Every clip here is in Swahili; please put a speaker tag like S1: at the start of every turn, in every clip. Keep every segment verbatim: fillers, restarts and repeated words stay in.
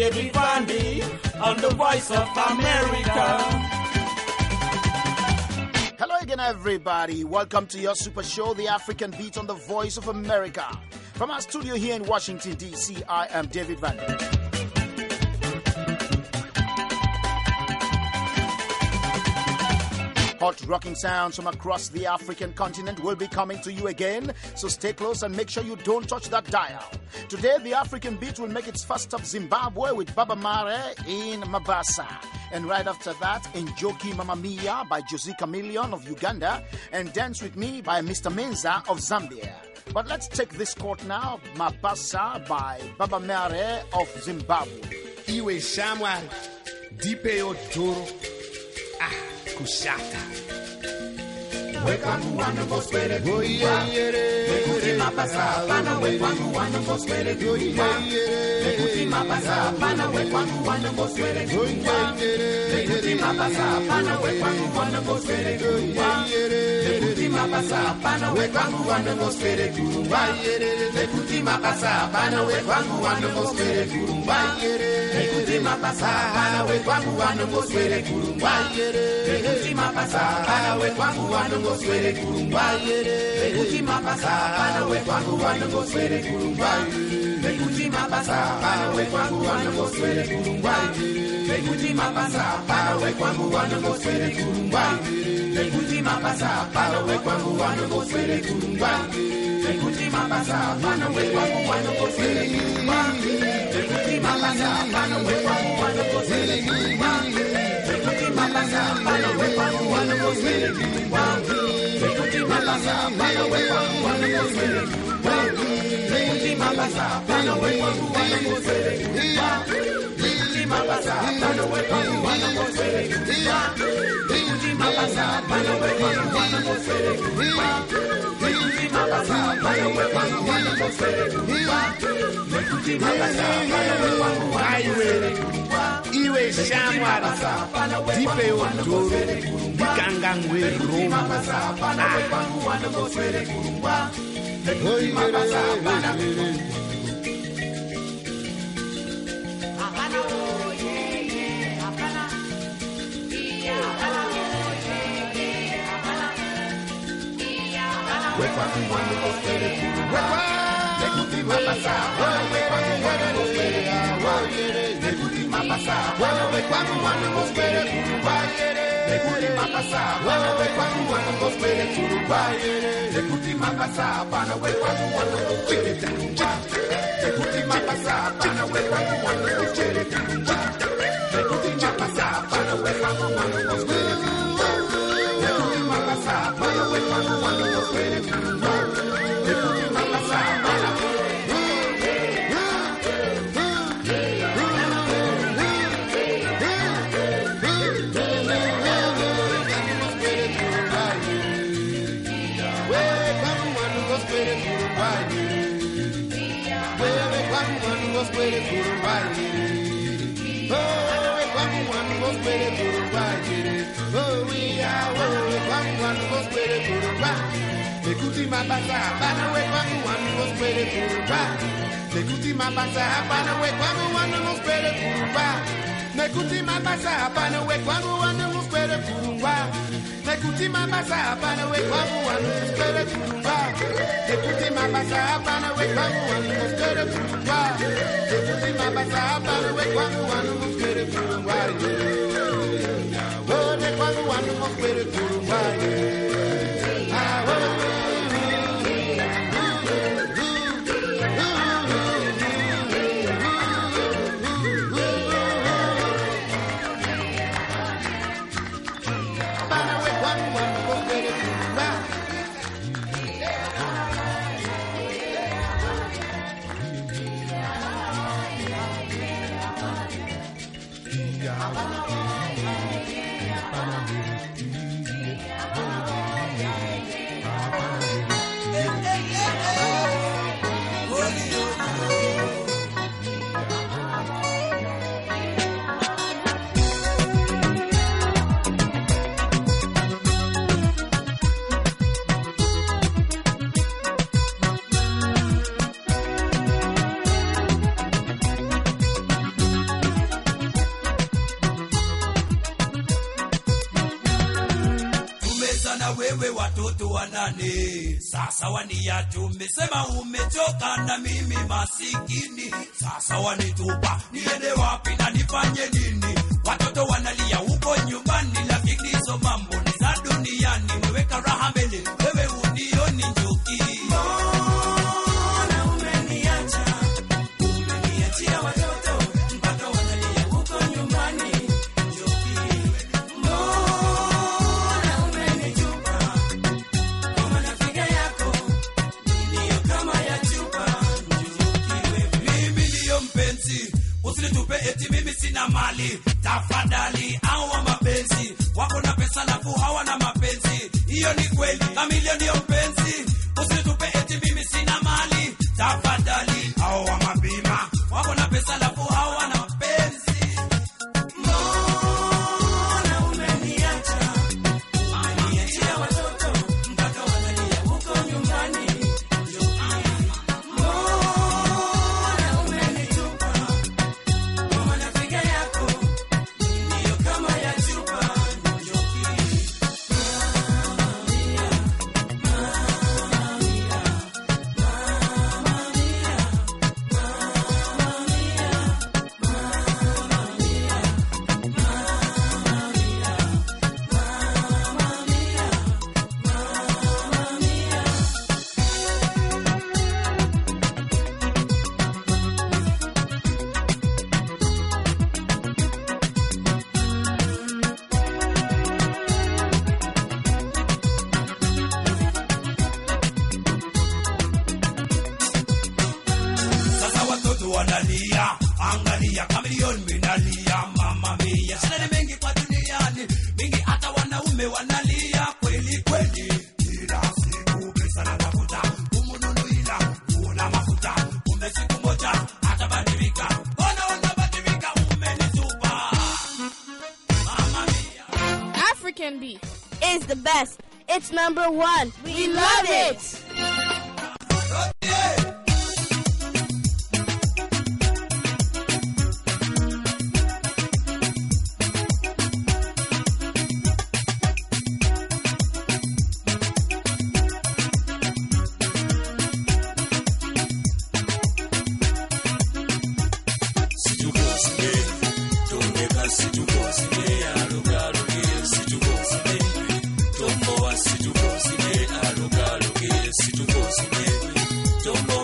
S1: David Vandy on the Voice of America.
S2: Hello again, everybody. Welcome to your super show, The African Beat on the Voice of America. From our studio here in Washington, D C, I am David Vandy. Hot rocking sounds from across the African continent will be coming to you again, so stay close and make sure you don't touch that dial. Today, the African Beat will make its first stop Zimbabwe with Baba Mare in Mabasa. And right after that, Njoki Mama Mia by Josie Chameleon of Uganda and Dance With Me by Mister Menza of Zambia. But let's take this court now, Mabasa by Baba Mare of Zimbabwe.
S3: Iwe Shamwa, Dipeo Doro, Ah, Kushata.
S1: Wekwangu wana boswele kuwa Mekuti mapasa pana wekwangu wana boswele kuwa Mekuti mapasa pana wekwangu wana boswele kuwa Mekuti mapasa pana wekwangu wana boswele kuwa Mekuti mapasa pana wekwangu wana boswele kuwa Mekuti mapasa pana wekwangu wana boswele kuwa Mekuti mapasa pana wekwangu wana boswele kuwa Mekuti mapasa pana wekwangu wana Swere kurumba Mekuti mapasa Pana we kwangu wana go swere kurumba Mekuti mapasa Pana we kwangu wana go swere kurumba Mekuti mapasa Pana we kwangu wana go swere kurumba Mekuti mapasa Pana we kwangu wana go swere kurumba Mekuti mapasa Pana we kwangu wana go swere kurumba Mekuti mapasa Pana we kwangu wana go swere kurumba Mekuti mapasa Pana we kwangu wana go swere kurumba Mekuti mapasa Pana we kwangu wana go swere kurumba Mekuti mapasa Pana we kwangu wana go swere kurumba Mekuti mapasa Pana we kwangu wana go swere kurumba Mekuti mapasa Pana we kwangu wana go swere kurumba Mekuti mapasa Pana we kwangu wana go swere kurumba Mekuti mapasa Pana we kwangu wana go swere kurumba
S3: Iwe Shamwa, Dipeo Doro, Dikangangwe Roma.
S1: Pana we kwangu wana go swere kurumba Mekuti mapasa Pana we kwangu wana go swere kurumba Mekuti mapasa Pana we kwangu wana go swere kurumba Mekuti mapasa Pana we kwangu wana go swere kurumba Mekuti mapasa Pana we kwangu wana go swere kurumba Mekuti mapasa Pana we kwangu wana go swere kurumba Mekuti mapasa Pana we kwangu wana go swere kurumba Mekuti mapasa Pana we kwangu wana go swere kurumba Mekuti mapasa Pana we kwangu wana go swere kurumba Mekuti mapasa Pana Swere kurumba Oh, kwangu wana go swere kurumba Oh, we are oh, kwangu wana go swere kurumba Mekuti mapasa Pana we kwangu wana go swere kurumba Mekuti mapasa Pana we kwangu wana go swere kurumba Mekuti mapasa Pana we kwangu wana go swere kurumba Mekuti mapasa Pana we kwangu wana go swere kurumba Mekuti mapasa Pana we kwangu wana go swere kurumba Mekuti mapasa Pana we kwangu wana go swere kurumba Oh, ne kwangu wana go swere kurumba Ah, oh
S4: na wewe watoto wanane. Sasa waniacha umesema umechoka na mimi masikini. Sasa wanitupa niende wapi na nifanye nini? Watoto wanalia huko nyumbani, lakini hizo mambo ni za duniani. Umeweka raha mbele, wewe unioni njoki. Mbona umeniacha? Umeniachia watoto mpaka wanalia huko nyumbani. Njoki. Mbona umenitupa? Kama nafiga yako ndio kama ya chupa. Njoki wewe. Mimi ndio mpenzi, usinitupe eti mimi sina mali. Tafadhali au mapenzi wako na pesa na hawana mapenzi. Hiyo ni kweli, Kamilio ndio mpenzi. Usinitupe eti mimi sina mali. Tafadhali au mabima wako na pesa na hawana mapenzi. Mbona umeniacha? Umeniachia watoto mpaka wanalia huko nyumbani. Mbona umenitupa? Kama nafiga yako ndio kama ya chupa. Sasa watoto wanalia, angalia Kamilio minalia, mama mia. Shida ni mengi kwa duniani, mingi hata wanaume wanalia kweli kweli. Kila siku pesa na tafuta, umununu ila una mafuta. Kumbe siku moja atabadilika. Ona unabadilika, umenitupa. Mama mia.
S5: African beat is the best. It's number one. We, we love it. it.
S4: Yeah. Don't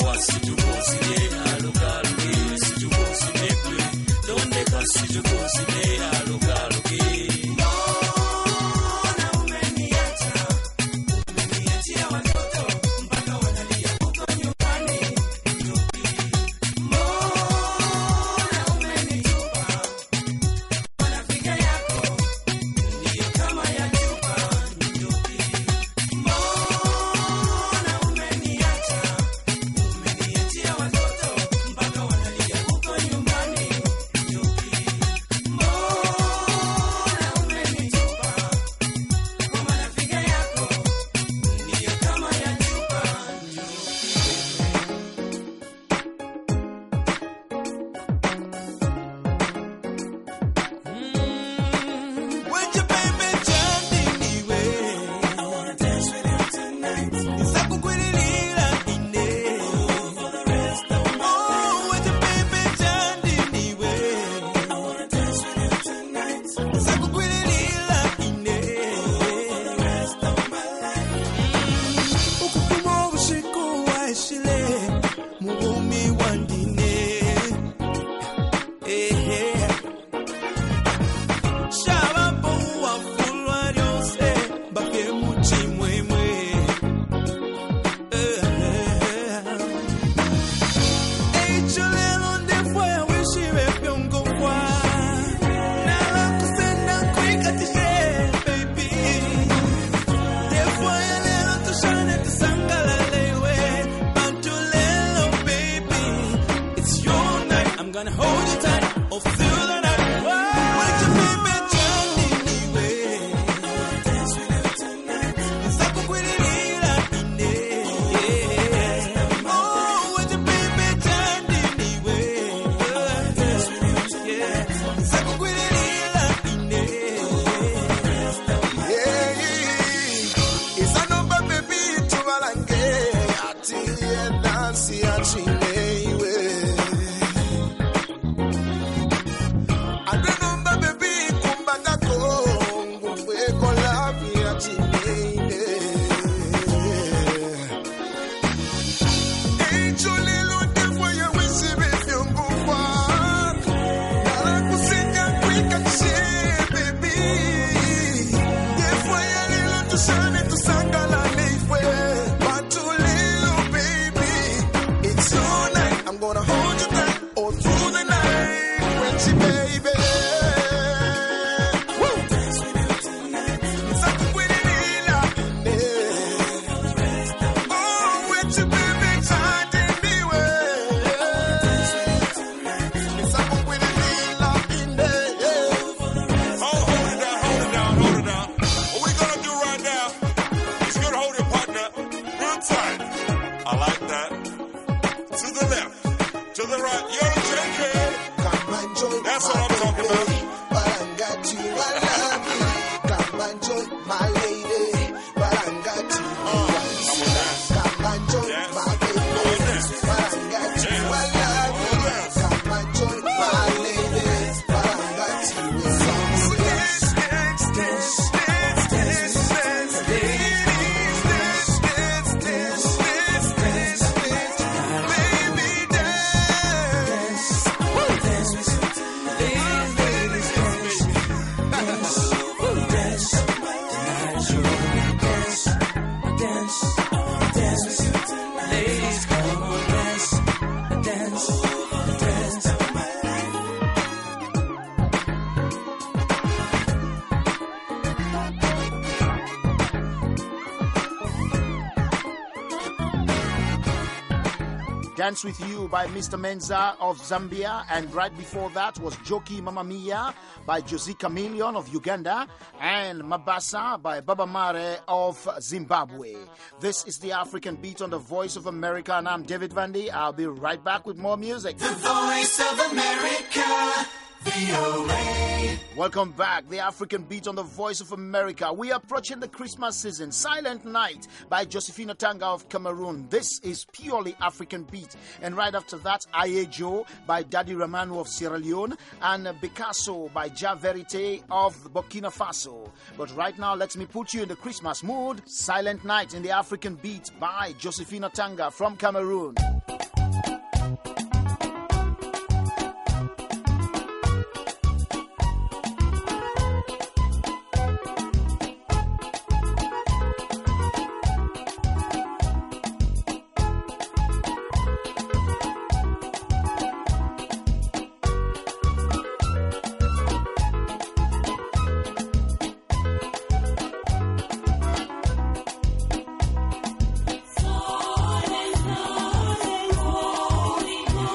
S2: Dance With You by Mister Menza of Zambia, and right before that was Joki Mama Mia by Josie Chameleon of Uganda, and Mabasa by Baba Mare of Zimbabwe. This is the African Beat on the Voice of America, and I'm David Vandy. I'll be right back with more music.
S1: The Voice of America, V O A.
S2: Welcome back, the African Beat on the Voice of America. We are approaching the Christmas season. Silent Night by Josephine Tanga of Cameroon. This is purely African Beat. And right after that, Ayejo by Daddy Ramanu of Sierra Leone, and Picasso by Ja Verite of Burkina Faso. But right now, let me put you in the Christmas mood. Silent Night in the African Beat by Josephine Tanga from Cameroon.
S6: Silent night,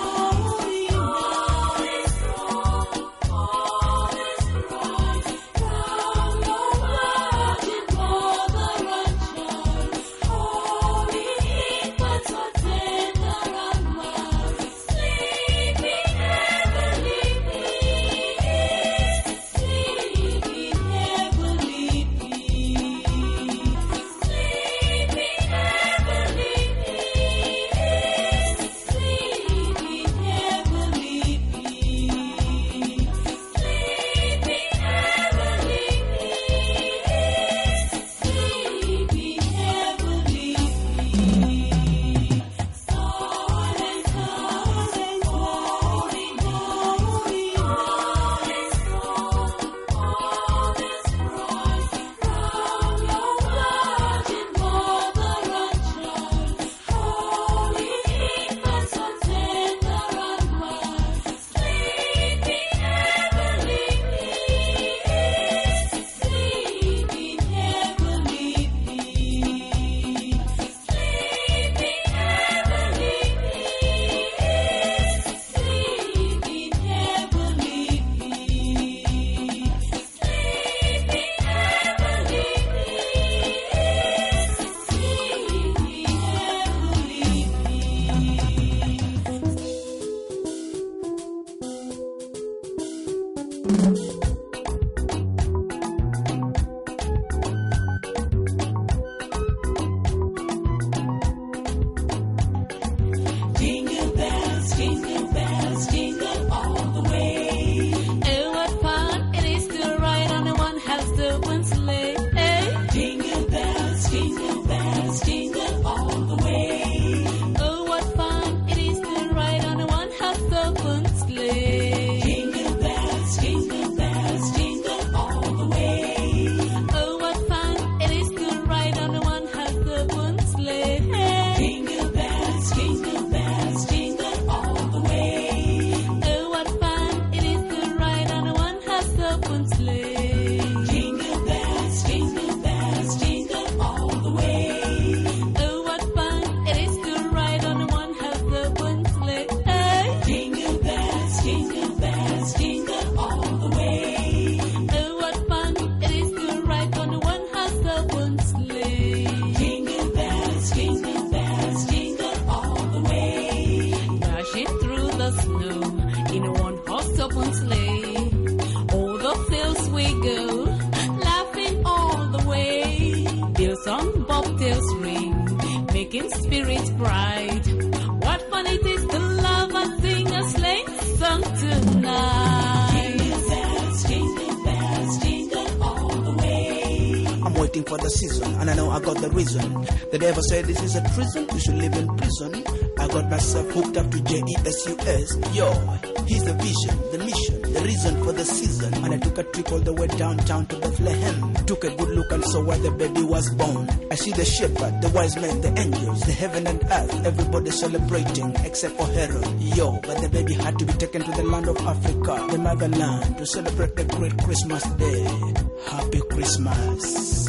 S6: bright. What fun it is to love and sing a sleigh song tonight. Jingle bells, jingle bells, jingle all the way.
S7: I'm waiting for the season, and I know I got the reason. The devil said this is a prison, we should live in prison. I got myself hooked up to J E S U S. Yo, here's the vision, the mission, the reason for the season. And I took a trip all the way downtown to Bethlehem. Took a good look and saw where the baby was born. I see the shepherd, the wise men, the angels, the heaven and earth. Everybody celebrating except for Herod. Yo, but the baby had to be taken to the land of Africa, the motherland, to celebrate the great Christmas day. Happy Christmas.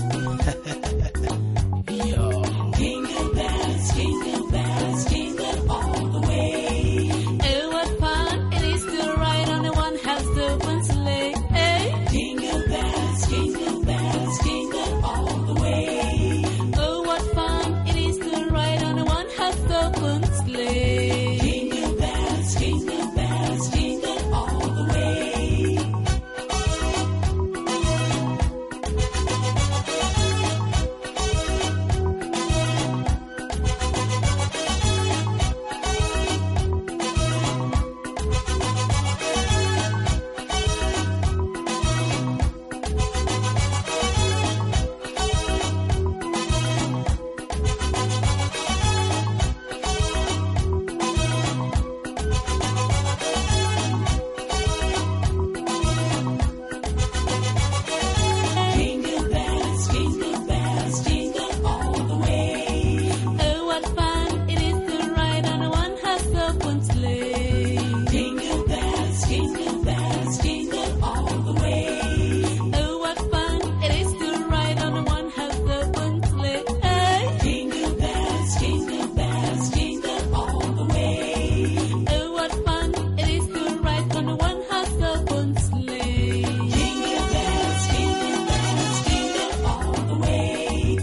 S7: Yo.
S6: Jingle bells, jingle bells, jingle all the way. Oh, what fun it is to ride on a one-horse open sleigh. Hey. Jingle bells, jingle bells, jingle all the way. Oh, what fun it is to ride on a one-horse open sleigh. Jingle bells, jingle bells, jingle all the way. Jingle bells, jingle bells, jingle all the way. Oh, what fun it is to ride on a one-horse open sleigh. Jingle bells, jingle bells, jingle all the way. Oh, what fun it is to ride on a one-horse open sleigh. Hey. Jingle bells, jingle bells, jingle all the way. Oh, what fun it is to ride on a one-horse open sleigh. Jingle bells, jingle bells, jingle all the way.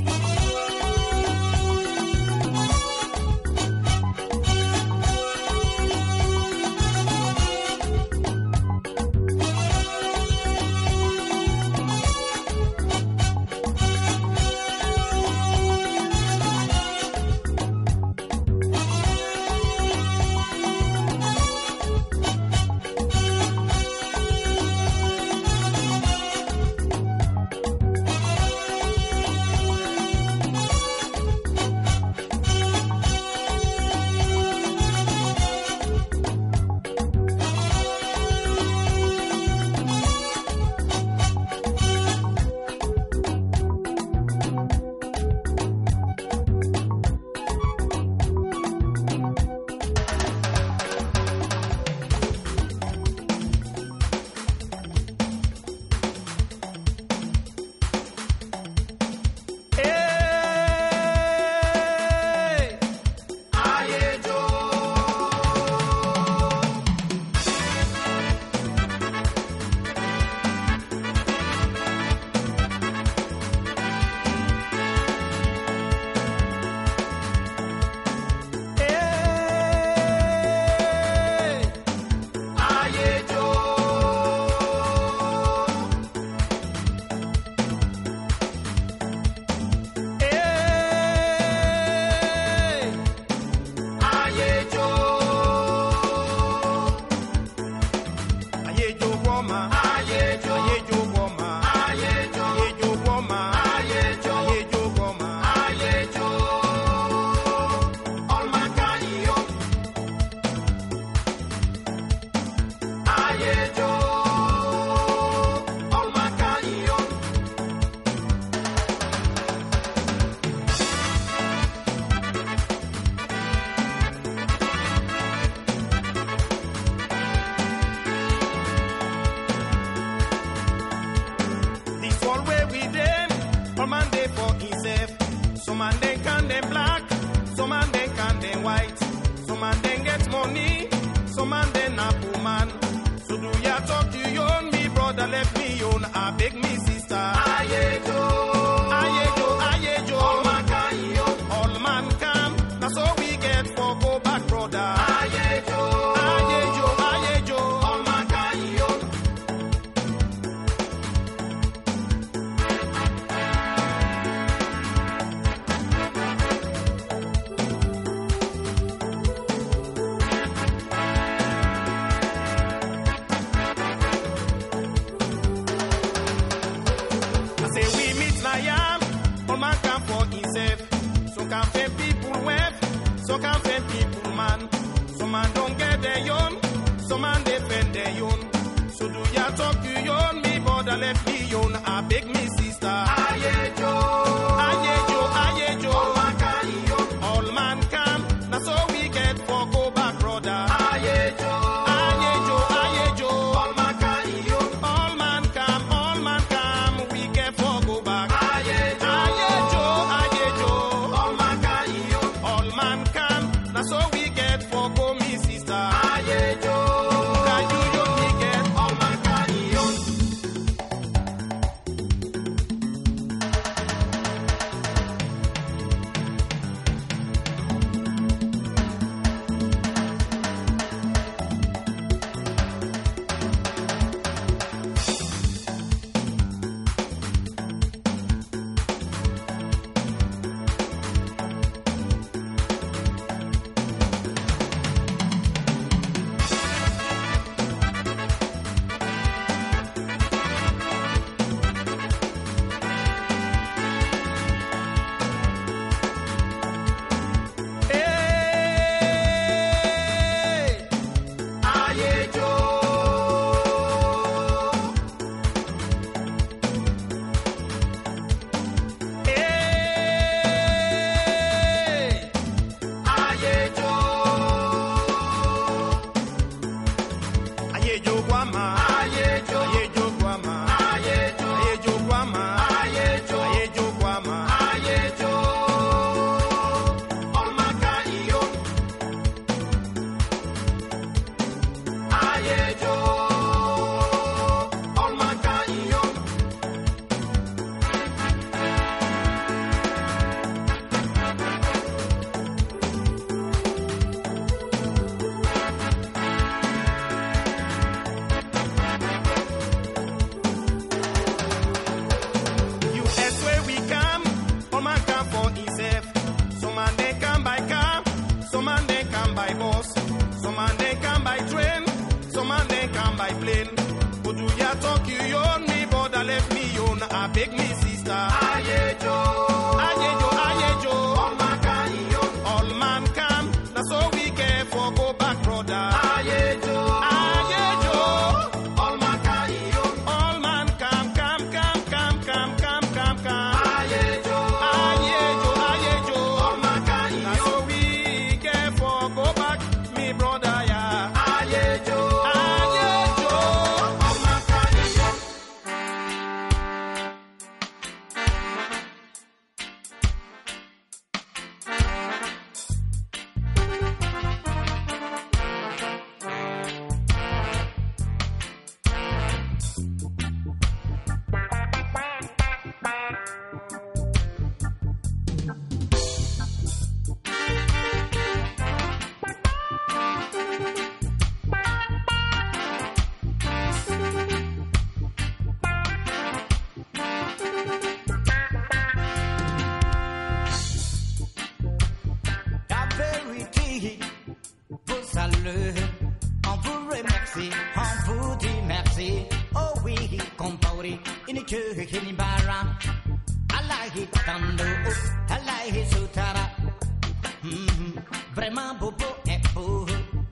S8: agitando, alla esutara. Mm-hmm. Vraiment bobo est beau.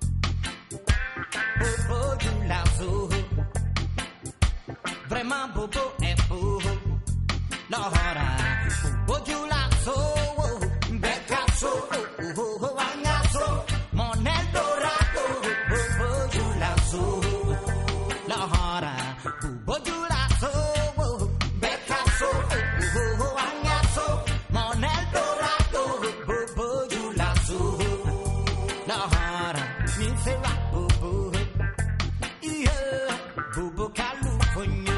S8: Bobo du lazo. Vraiment bobo est beau. L'hora, bobo du lazo. Beccasso, agnasso, mon Eldorado. Bobo du lazo. L'hora, bobo du lazo. Beccasso, agnasso, mon Eldorado. Bobo du lazo. L'hora, mi sera bobo. Yeah, bobo California.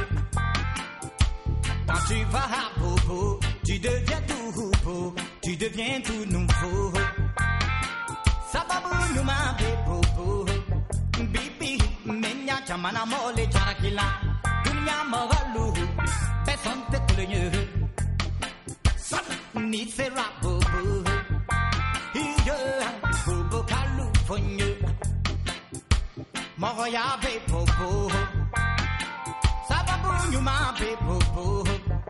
S8: Quand tu vas à bobo, tu deviens tout beau, tu deviens tout nouveau. Ça va bouger ma bobo. Bibi, menya chamana mole charakila. Dunia magalu, beson te kulenye. Ni sera bobo. Yeah, bobo California. Moya be bobo. Sababu nyuma be bobo.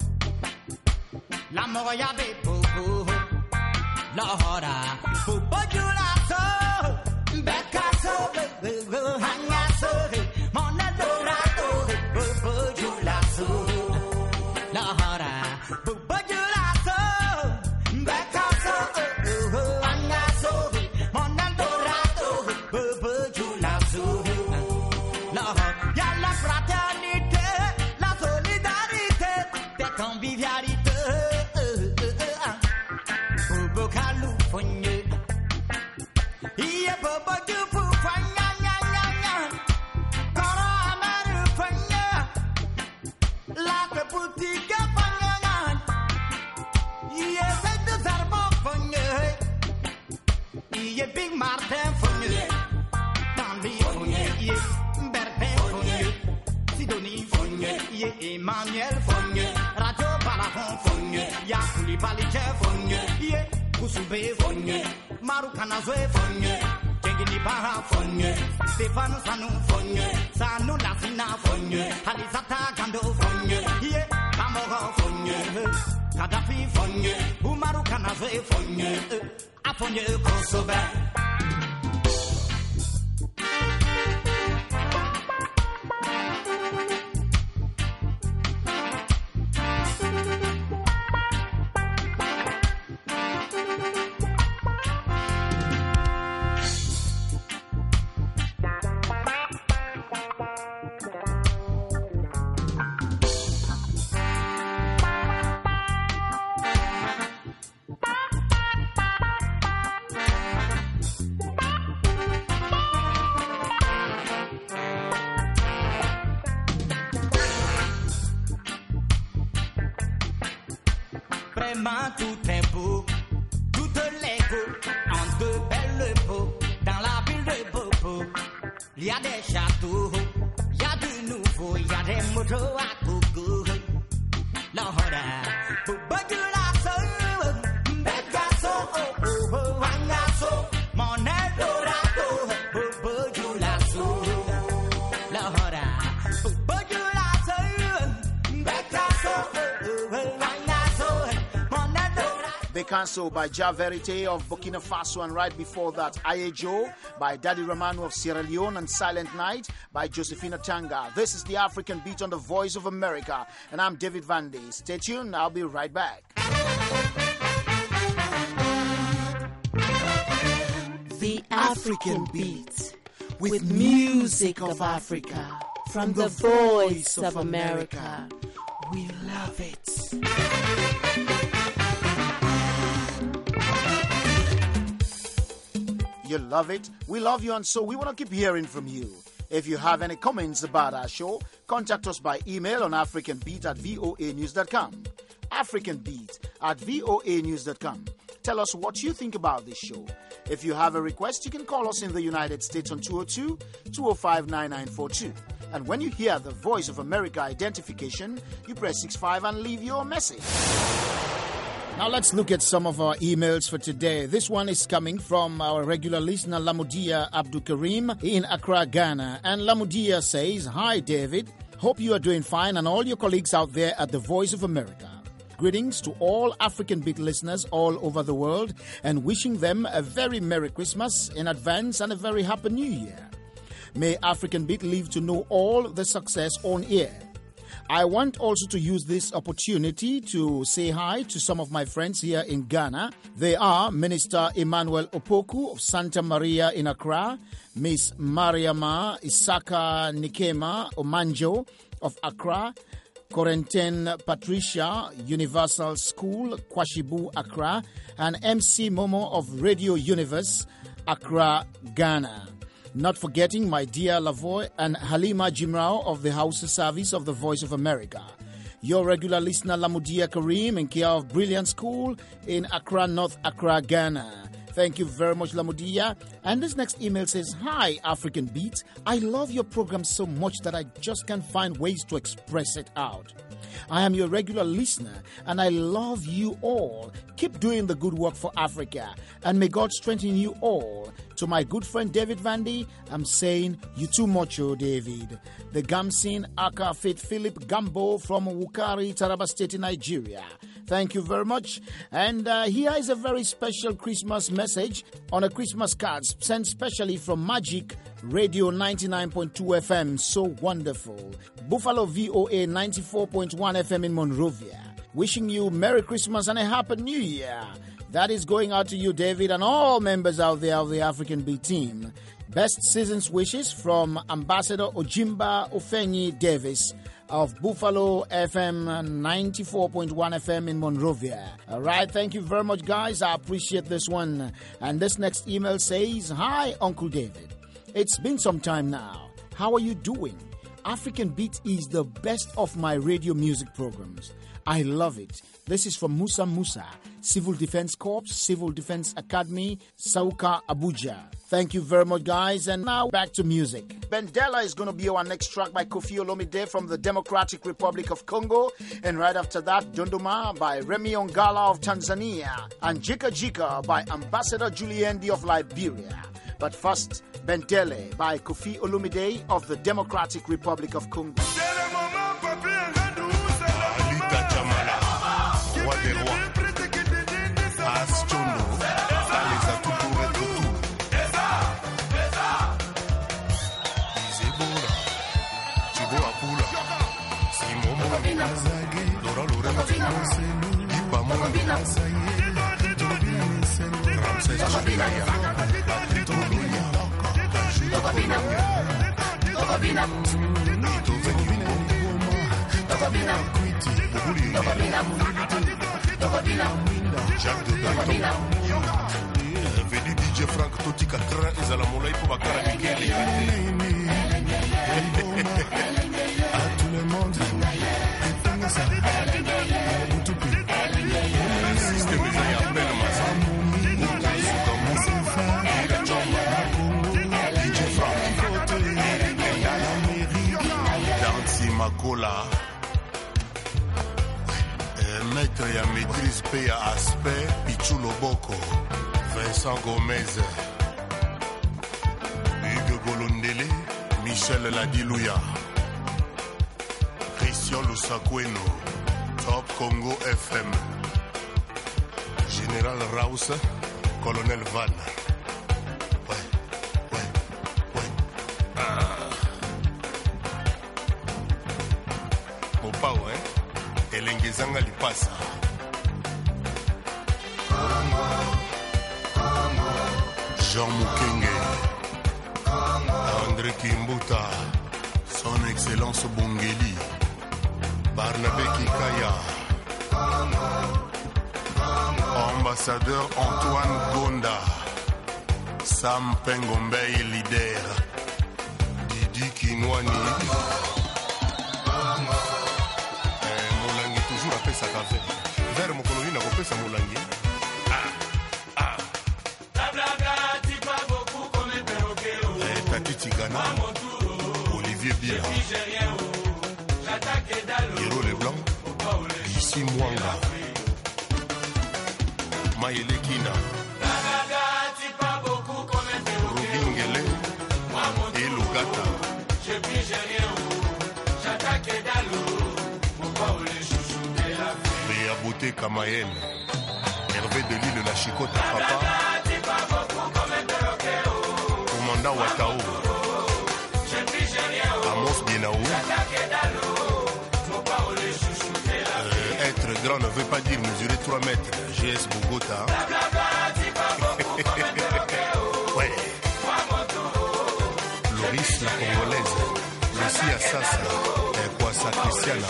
S8: La moya be bobo. La hora bobo julaso. Beccasso bobo hangaso. Mon Eldorado bobo julaso. La hora bobo julaso. Beccasso bobo hangaso. Mon Eldorado bobo julaso. Y'a la fraternité, la solidarité, des convivialités. Bobo California. Yeah, bobo du poufa, nya nya nya nya. Koro amaru fanya. La boutique fanya nya. Yeah, c'est de zarbo fanya. Yeah, Big Martin fanya. Dandy fanya. Yeah. Sidonie Fogne, Ye Emmanuel Fogne, Radio Balafon Fogne, Yakuli Balije Fogne, Ye Kusube Fogne, Marukana Zoe Fogne, Jengini Baha Fogne, Stefano Sanu Fogne, Sanu Lasina Fogne, Alizata Gando Fogne, Ye Kamoro Fogne, Kadafi Fogne, Umarukana Zoe Fogne, Afogne Kosobe. Vraiment tout est beau, tout est beau, en deux belles peaux, dans la ville de Bobo. Il y a des châteaux, il y a du nouveau, il y a des motos à gogo. L'hora, Bobo du lasso, Beccasso, oh oh oh, Agnasso, mon Eldorado, Bobo du lasso. L'hora, Bobo du lasso, Beccasso, oh oh oh, Agnasso.
S2: Becanso by Ja Verite of Burkina Faso, and right before that, Ayejo by Daddy Romano of Sierra Leone, and Silent Night by Josephina Tanga. This is the African Beat on the Voice of America, and I'm David Vandy. Stay tuned, I'll be right back.
S9: The African Beat, with music of Africa, from the Voice of America. We love it.
S2: You love it, we love you, and so we want to keep hearing from you. If you have any comments about our show, contact us by email on africanbeat at voa news dot com. africanbeat at voa news dot com. Tell us what you think about this show. If you have a request, you can call us in the United States on two oh two, two oh five, nine nine four two. And when you hear the Voice of America identification, you press six five and leave your message. Now let's look at some of our emails for today. This one is coming from our regular listener, Lamudia Abdul Karim in Accra, Ghana. And Lamudia says, "Hi, David. Hope you are doing fine and all your colleagues out there at the Voice of America. greetings to all African Beat listeners all over the world and wishing them a very Merry Christmas in advance and a very Happy New Year. May African Beat live to know all the success on air. I want also to use this opportunity to say hi to some of my friends here in Ghana. They are Minister Emmanuel Opoku of Santa Maria in Accra, Miss Mariama Isaka Nikema Omanjo of Accra, Corentin Patricia, Universal School, Kwashibu, Accra, and M C Momo of Radio Universe, Accra, Ghana. Not forgetting my dear Lavoy and Halima Jimrao of the Hausa Service of the Voice of America. Your regular listener Lamudia Karim in care of Brilliant School in Accra, North Accra, Ghana. Thank you very much, Lamudia. And this next email says, Hi, African Beat. I love your program so much that I just can't find ways to express it out. I am your regular listener, and I love you all. Keep doing the good work for Africa, and may God strengthen you all. To my good friend David Vandy, I'm saying, you too much, oh David. The Gamsin Aka Faith Philip Gambo from Wukari, Taraba State in Nigeria. Thank you very much. And uh, here is a very special Christmas message on a Christmas card sent specially from Magic Radio ninety-nine point two F M. So wonderful. Buffalo V O A ninety-four point one F M in Monrovia. Wishing you Merry Christmas and a Happy New Year. That is going out to you, David, and all members out there of the African Beat team. Best season's wishes from Ambassador Ojimba Ofenyi Davis of Buffalo F M ninety-four point one F M in Monrovia. All right, thank you very much, guys. I appreciate this one. And this next email says, Hi, Uncle David. It's been some time now. How are you doing? African Beat is the best of my radio music programs. I love it. This is from Musa Musa, Civil Defense Corps, Civil Defense Academy, Sauka, Abuja. Thank you very much, guys. And now back to music. Bendela is going to be our next track by Kofi Olomide from the Democratic Republic of Congo. And right after that, Dondoma by Remy Ongala of Tanzania. And Jika Jika by Ambassador Juliendi of Liberia. But first, Bendele by Kofi Olomide of the Democratic Republic of Congo.
S10: Vedi D J Frank Totti Katra ezala molai po bakara Mikeli. À tout le monde. Système est à peine massacre. D J Frank Dansi Makola. Maître ya maîtrise pe ya aspect Pichu Loboko, Vincent Gomez, Hugues Golondele, Michel Ladilouya, Christian Lusakweno, Top Congo F M, Général Raus, Colonel Van. Ouais, ouais, ouais. Ah. Mopao, hein? Elengezanga lipasa. Jean Mukenge, André Kimbuta, Son Excellence Bongeli, Barnabé Kikaya, Ambassadeur Antoine Gonda, Sam Pengombei leader, Didi Kinwani. Toujours à pesa café. Vers mon colonie n'a pas pesa Molangi. Ah, ah. Eh, Tati Tigana, Olivier Bia, Hiro Leblanc, Ici Mwanga, Maïle Kina, Robin Gele, et Lugata. Timothée Kamayen, Hervé de Lille, la chicote à papa, Commandant Watao, Amos Dienaou. Euh, être grand ne veut pas dire mesurer trois mètres. G S Bogota. Ouais. Loris la congolaise, Lucie Assassa, Kwasa Christiana,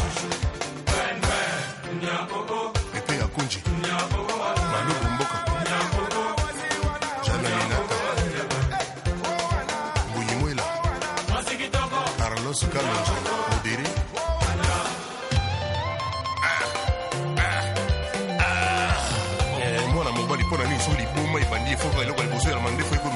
S10: Pepe Akunji, Manu Bumboka, Jana Linata, Bouyimuela, Carlos Kalonji, Odiri. Moi, na mobali, pour la nuit, sur les boumons, il va dire, il faut que le bousser, la mandé, il faut que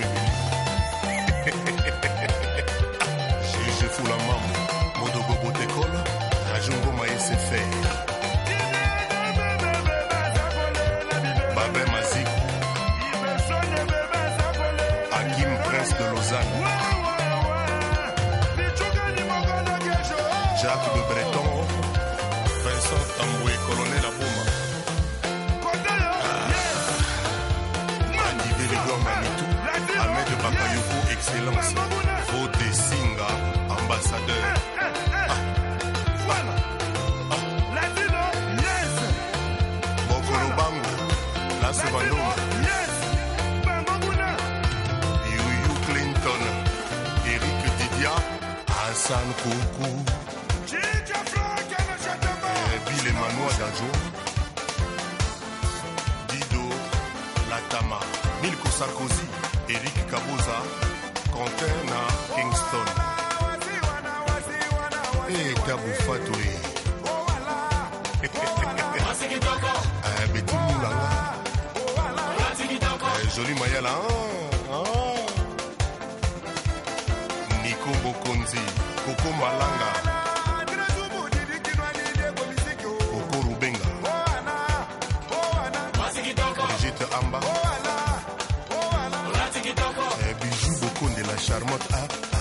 S10: G G Foulama, Modogo Botekola, Ajungo Maïs F R. Babé Mazik, Hakim Prince de Lausanne, Jacques de Breton, Vincent Tamboué, Colonel Abouma, Andy Véligor Manitou, Ahmed Bakayoko, Excellence, Vote Singa, ambassadeur. Bokolo Bango, La Souvandoma, Yuyu Clinton, Eric Didia, Hassan Koukou, Bill Emmanuel Dajo, Dido Latama, Milko Sarkozy, Eric Kaboza, Quentin na Kingston. Eh, Tabou Fatoui. Betty Moulanga. Joli Mayala. Nico Bokonzi. Coco Malanga. Coco Rubenga. Brigitte Amba. Bijou Bokon de la charmante. Ah, ah.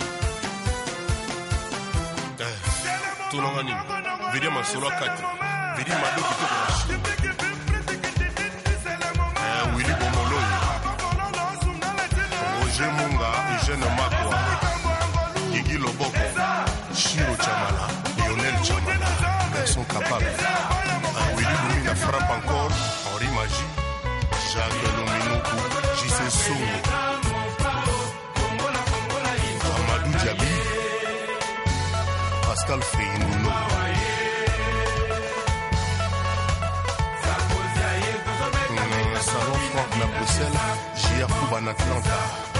S10: Tunangani, Vidia Masolo Kati, Vidia Mado Kitokonashi, Willy Bomoloy, Roger Munga, Eugène Makwa, Gigi Loboko, Shiro Chamala, Lionel Chamala, garçon capable. Willy Lumina frappe encore, Henri Magie, Jacques Lominuku, J C Songo, Amadou Diaby, Pascal Feyinouno. Salon Franck la Bruxelles, J R Kouban Atlanta.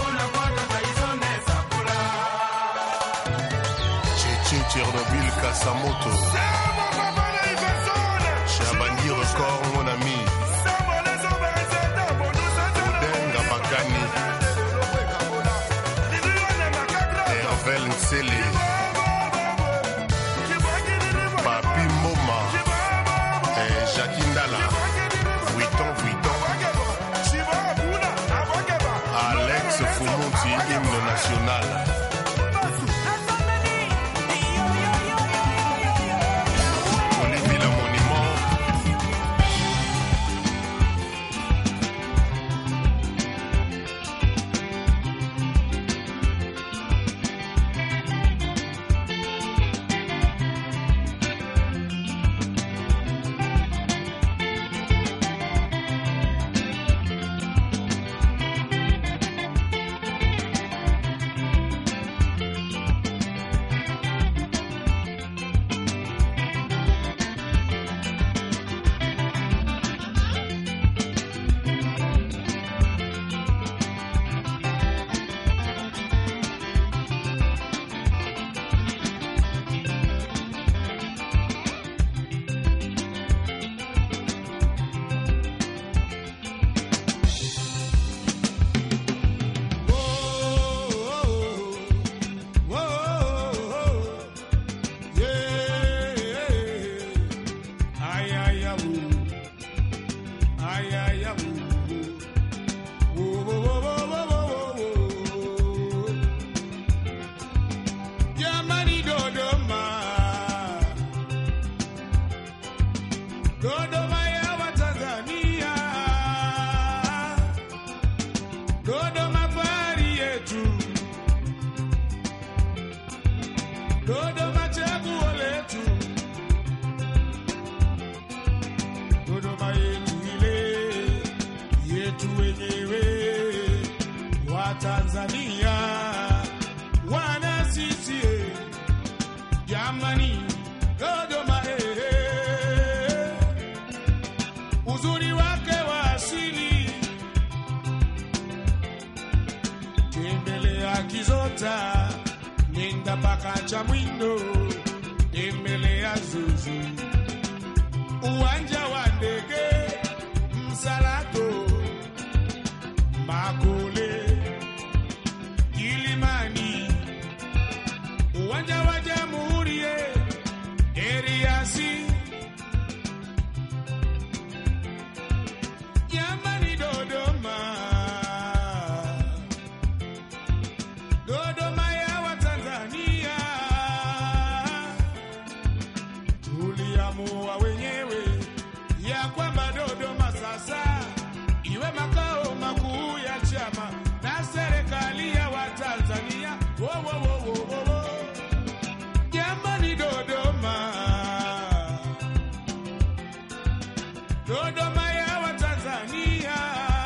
S10: Tchétché Tchernobyl Kasamoto. Chabani Record mon ami. Odenga Bakani. Hervel Nsele. Papi Moma, eh, Jacques Ndala, Vuitton, Vuitton, Alex Foumonti, hymne national. Olivier Le Monument.
S11: Dodoma Mata, nenda paka Chamwindo, tembelea Zuzu, uwanja wa ndege Msalato, Makole, Kilimani, uwanja wa Jamhuri, Eriasi, jamani Dodoma, Dodoma ya Watanzania, tuliamua wenyewe ya kwamba Dodoma sasa iwe makao makuu ya chama na serikali ya Watanzania. Wo wo wo wo wo wo, jamani Dodoma, Dodoma ya Watanzania,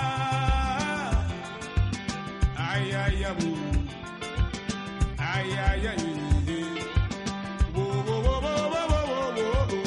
S11: ay ay ay ay ay ay, wo wo wo wo wo wo wo.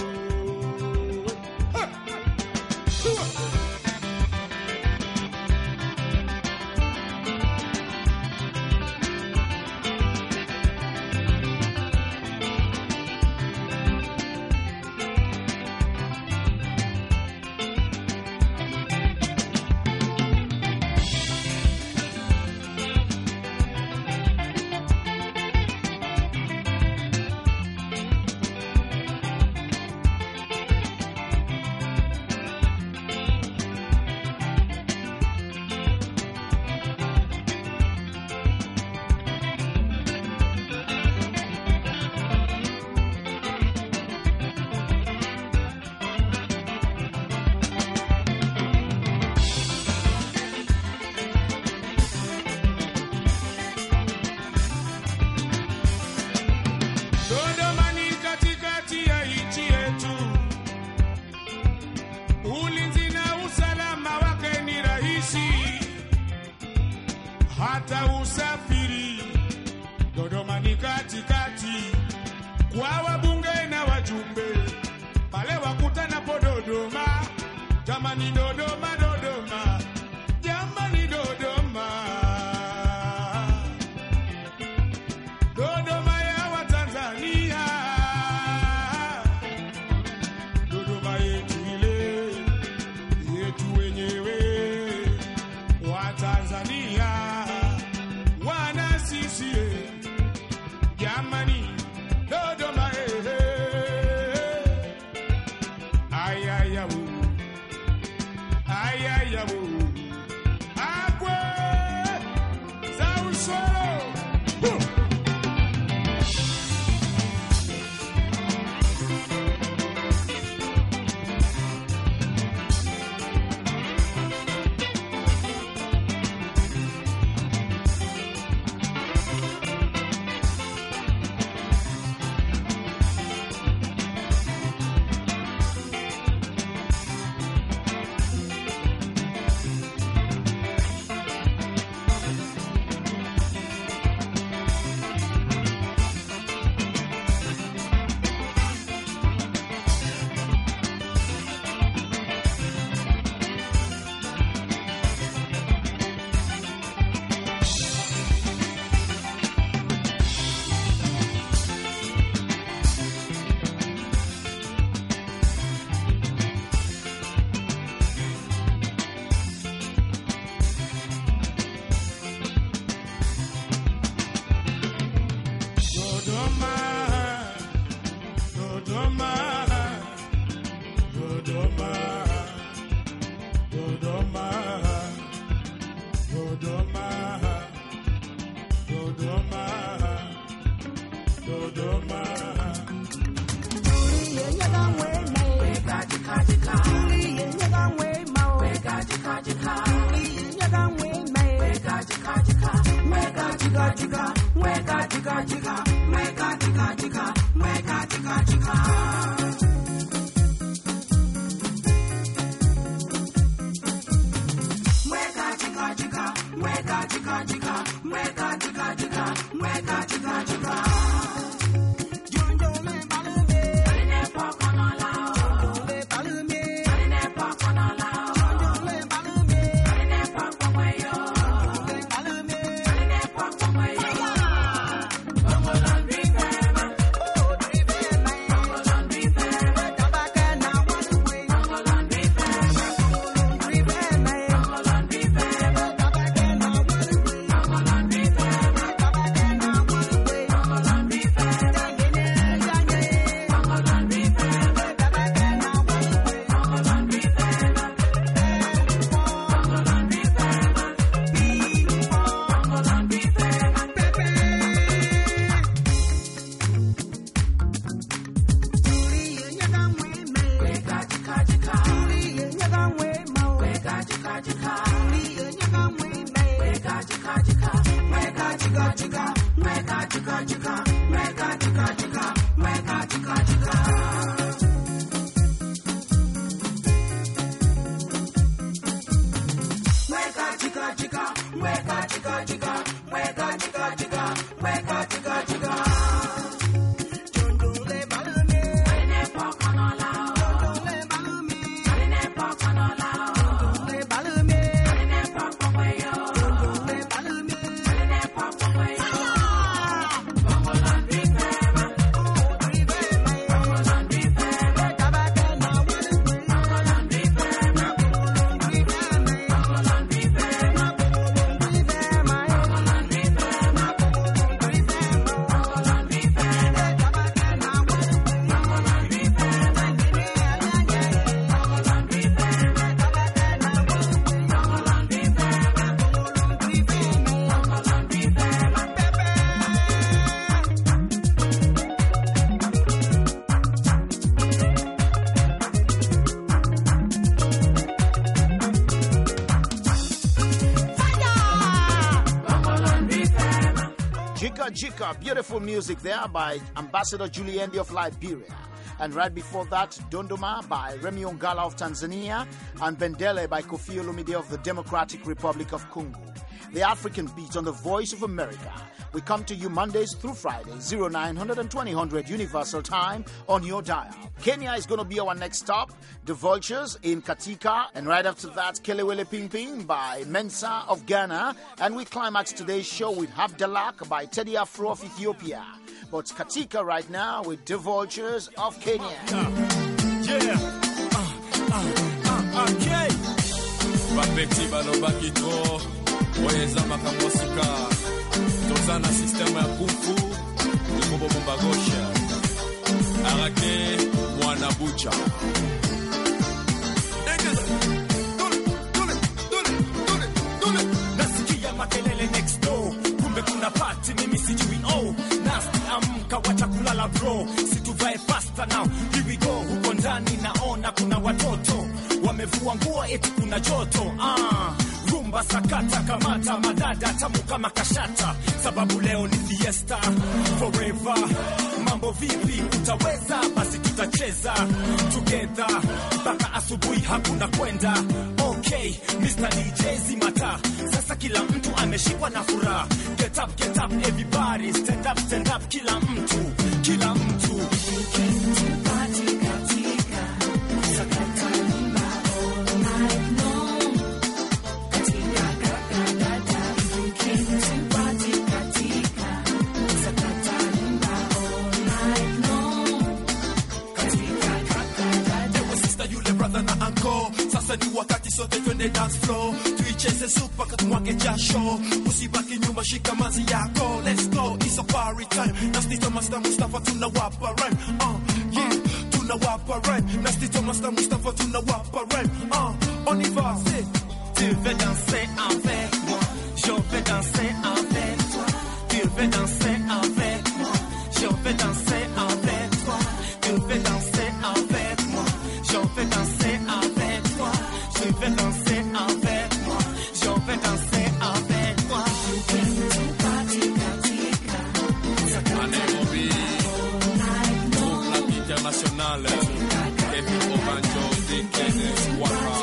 S11: Dodoma ni katikati ya nchi yetu, ulinzi na usalama wake ni rahisi, hata usafiri. Dodoma ni katikati kwa wabunge na wajumbe, pale wakutanapo Dodoma, jamani Dodoma, Dodoma, jamani Dodoma, Dodoma ya Watanzania, Dodoma yetu ile, yetu wenyewe Watanzania, wana sisi, jamani Dodoma, eh, eh. Ay ay ay, ay ay ay, akwe za usoro.
S1: chika chika, mweka chika chika, mweka chika chika, mweka chika chika. Mweka chika chika, mweka chika chika, mweka chika chika, mweka chika chika.
S2: Jika, beautiful music there by Ambassador Juliendi of Liberia. And right before that, Dondoma by Remy Ongala of Tanzania and Bendele by Kofi Olomide of the Democratic Republic of Congo. The African Beat on the Voice of America. We come to you Mondays through Fridays, oh nine hundred and twenty hundred Universal Time on your dial. Kenya is going to be our next stop. The Vultures in Katika. And right after that, Kelewele Ping Ping by Mensa of Ghana. And we climax today's show with Habdalak by Teddy Afro of Ethiopia. But Katika right now with The Vultures of Kenya.
S4: Yeah. Uh, uh, uh, okay. Bapeti balobaki to. Oyeza makamosika. Tozana système ya kumfu. Nikobo bombagosha. Arake mwana bucha. Nasikia makelele next door. Kumbe kuna party mimi sijui oh. Nasty amka wacha kulala bro. Situvae faster now. Here we go. Huko ndani naona kuna watoto. Wamevua nguo eti kuna joto. Ah. Rumba sakata kamata madada tamu kama kashata. Sababu leo ni fiesta. Forever. Mambo vipi utaweza basi tutacheza together mpaka asubuhi hakuna kwenda. Okay Mister D J zimata sasa kila mtu ameshikwa na furaha. Get up get up everybody stand up stand up kila mtu kila mtu party katika sakata rumba all night long katika kakadada you came to party katika sakata rumba all night long katika kakadada we sister yule brother na uncle sasa ni wakati sote twende dance floor tuicheze super katumwage jasho usibaki nyuma shika mazi yako let's go it's a party time Nasty Thomas na Mustafa tunawapa rhyme uh yeah tunawapa rhyme Nasty Thomas na Mustafa tunawapa rhyme uh on y va c'est tu veux danser avec moi je vais danser avec toi tu veux danser avec moi je vais danser avec toi tu veux danser avec moi je vais danser avec toi tu veux danser avec moi je vais danser avec toi International Kevin Obanjo de Kenneth Waka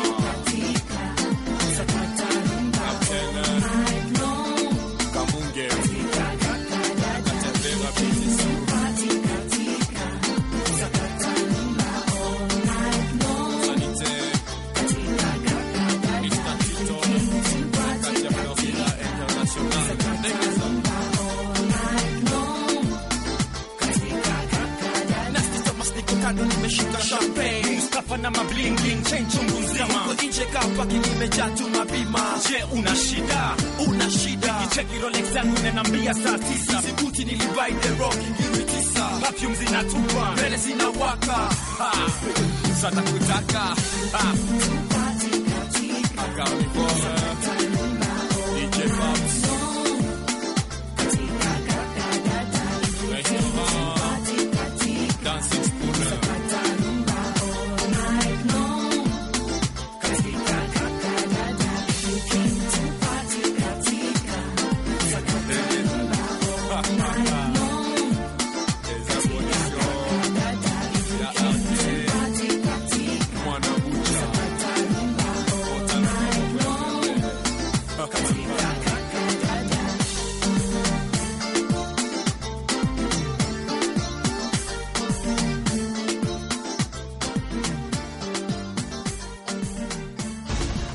S4: Captain Kamunge Katembera Bitisu Sanite Mister Tito Katia Florida International nimeshika champagne Mustafa na mabling bling chain chungu nzima kwa nje kapa kimejaa tu mapima. Je una shida una shida kicheki Rolex yangu inaniambia saa tisa sikuti nilibuy the rock ngiri tisa perfume zinatupa mbele zinawaka sasa kutaka party katika akani bora D J Babs katika kakadada dancing spooner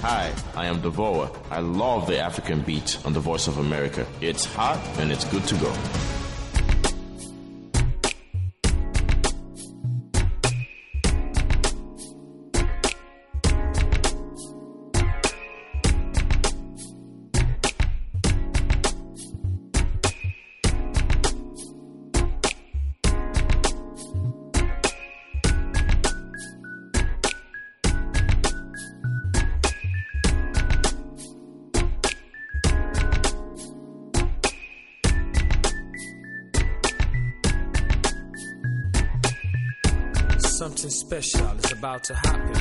S12: Hi, I am Devora. I love the African beat on the Voice of America. It's hot and it's good to go.
S13: Something special is about to happen.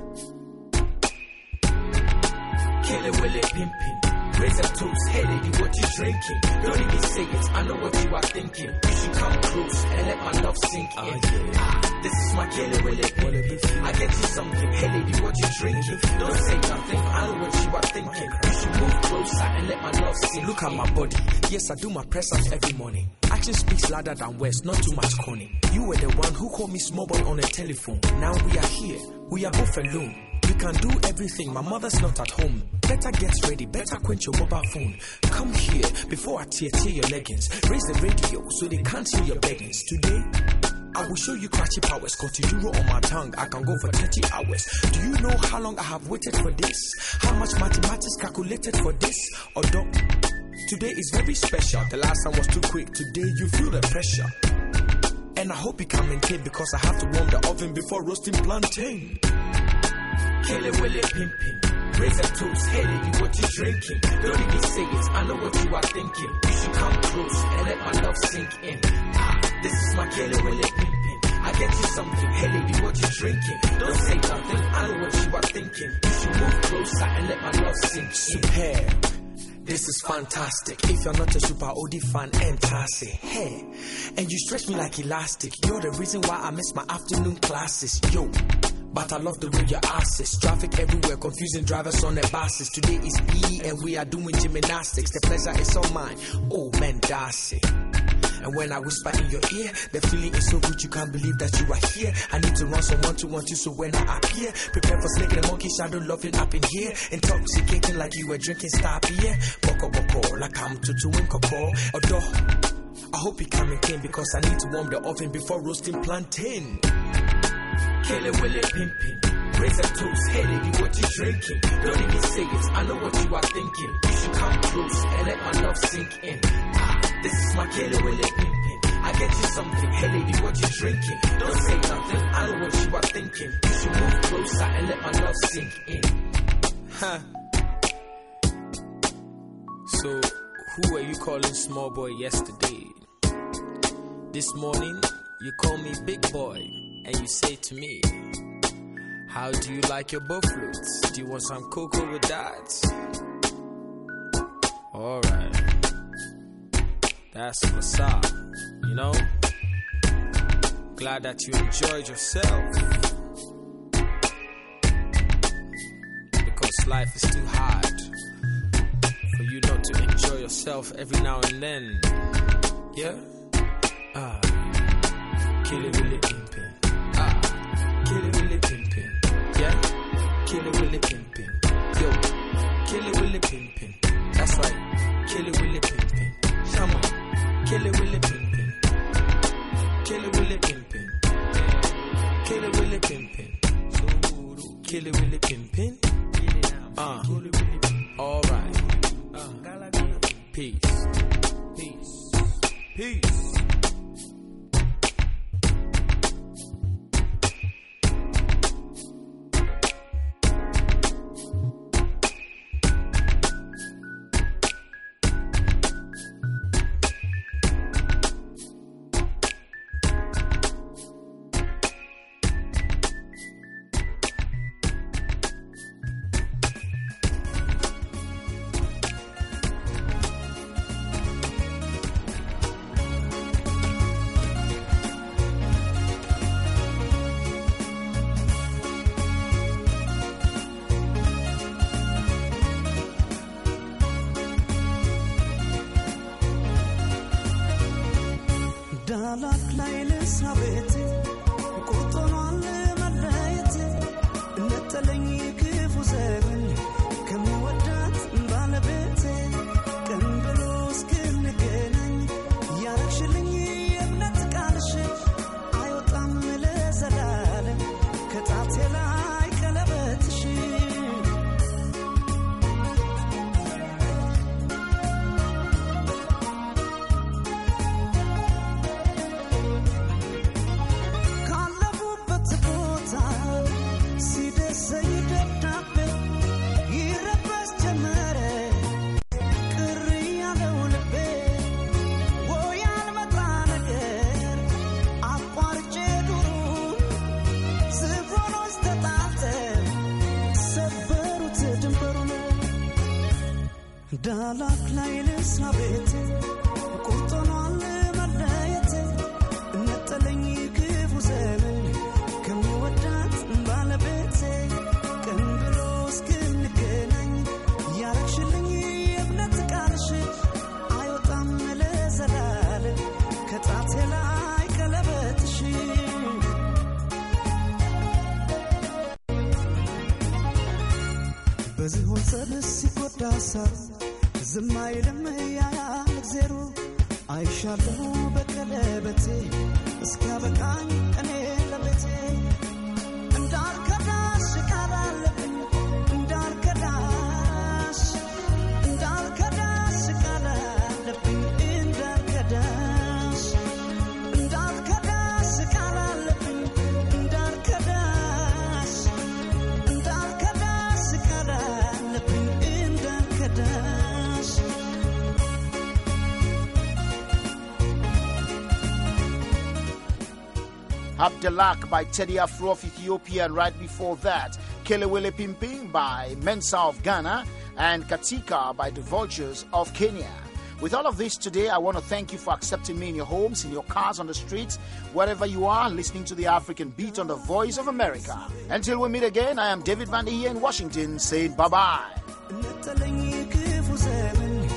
S14: Kill it, will it, pimpin'. Raise up toast, hey lady, what you drinking? Don't even say it, I know what you are thinking. You should come close and let my love sink in. Uh, yeah. ah, this is my kill it, will it, pimpin'. I get you something, hey lady, what you drinking? Don't say nothing, I know what you are thinking. You should move closer and let my love sink in.
S13: Look at my body, yes I do my press ups every morning. Action speaks louder than words, not too much corny. You were the one who called me small boy on the telephone. Now we are here, we are both alone. You can do everything, my mother's not at home. Better get ready, better quench your mobile phone. Come here, before I tear tear your leggings. Raise the radio so they can't hear your beggings. Today, I will show you crotchy powers. Got a euro on my tongue, I can go for thirty hours. Do you know how long I have waited for this? How much mathematics calculated for this? Or don't? Today is very special. The last time was too quick. Today you feel the pressure. And I hope you can maintain because I have to warm the oven before roasting plantain.
S14: Kill it, will it, pimpin'. Raise up toast, hey lady, what you drinking? Don't even say it, I know what you are thinking. You should come close and let my love sink in. Ah, this is my kill it, will it, pimpin'. I get you something, hey lady, what you drinking? Don't say nothing, I know what you are thinking. You should move closer and let my love sink in.
S13: Superb. This is fantastic. If you're not a super O D fan, enter hey. And you stretch me like elastic. You're the reason why I miss my afternoon classes. Yo, but I love the way your ass is. Traffic everywhere, confusing drivers on the buses. Today is E and we are doing gymnastics. The pleasure is all mine. Oh man, that's it. And when I whisper in your ear, the feeling is so good you can't believe that you are here. I need to run someone to want you, so when I appear, prepare for snake and monkey shadow loving up in here. Intoxicating like you were drinking star beer. Boko boko, like I'm tutuing cocoa. Odo, I hope you can maintain because I need to warm the oven before roasting plantain.
S14: Kill it, will it, pimpin'. Raise up toast, hey lady, what you drinking? Don't even say it, I know what you are thinking. You should come close and let my love sink in. Ah, this is my kill it, will it, pimpin'. I get you something, hey lady, what you drinking? Don't say nothing, I know what you are thinking. You should move closer and let my love sink in.
S13: Huh. So, who were you calling small boy yesterday? This morning, you call me big boy, and you say to me, how do you like your buffaloes? Do you want some cocoa with that? Alright. That's what's up, you know? Glad that you enjoyed yourself. Because life is too hard for you not to enjoy yourself every now and then. Yeah? Ah. Kill it, will it, pimpin'. Ah. Kill it, will it, pimpin'. Yeah? Kill it, will it, pimpin'. Yo. Kill it, will it, pimpin'. That's right. Kill it, will it, pimpin'. Come on. Kill it, will it, pimpin'. Kill it, will it, pimpin'. Kill it, will it, pimpin'. Kill it, will it, pimpin'. Uh. Alright. Uh. Peace. Peace. Peace.
S15: ዳላክ ላይ ልስራ ቤቴ ቁርጦኗል መለየቴ እነጠለኝ ክፉ ዘመን ከሚወዳት ባለቤቴ ቀን ብሎ እስክንገናኝ ያረግሽልኝ የእምነት ቃልሽ አይወጣም ለዘላለም ከጣቴ ላይ ቀለበትሽ በዝሆን ሰብስ ሲጎዳ ሳር ዝም አይልም ያያል እግዜሩ አይሻለሁ በቀለበቴ እስኪያበቃኝ እኔ ለቤቴ እንዳልከዳሽ ቃል አለብኝ እንዳልከዳሽ እንዳልከዳሽ ቃል አለብኝ እንዳልከዳሽ እንዳልከዳሽ ቃል አለብኝ እንዳልከዳሽ እንዳልከዳሽ ቃል አለብኝ እንዳልከዳሽ
S2: Abdelak by Teddy Afro of Ethiopia, and right before that, Kelewele Pimping by Mensa of Ghana, and Katika by the Vultures of Kenya. With all of this today, I want to thank you for accepting me in your homes, in your cars, on the streets, wherever you are, listening to the African Beat on the Voice of America. Until we meet again, I am David Van Ee in Washington saying bye-bye.